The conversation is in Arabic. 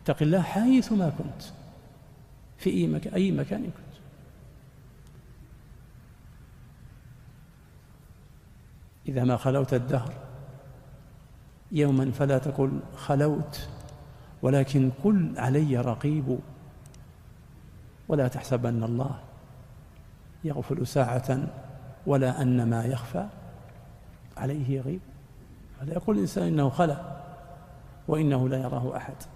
اتق الله حيثما كنت، في أي مكان كنت. إذا ما خلوت الدهر يوما فلا تقل خلوت، ولكن قل علي رقيب. ولا تحسبن الله يغفل ساعة ولا أن ما يخفى عليه يغيب. فلا يقول الإنسان إنه خلا وإنه لا يراه أحد.